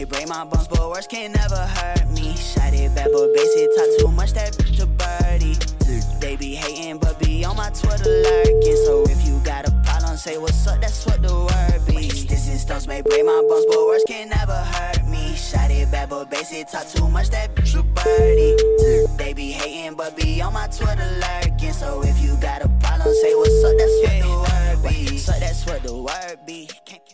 may break my bones, but words can never hurt me. Shot it back, but basic talk too much, that bitch a birdie. They be hating, but be on my Twitter lurking. So if you got a problem, say what's up, that's what the word be. Distance stones may break my bones, but words can never hurt me. Shot it back, but basic talk too much, that bitch a birdie. They be hating, but be on my Twitter lurking. So if you got a problem, say what's up, that's what the word be. So that's what the word be.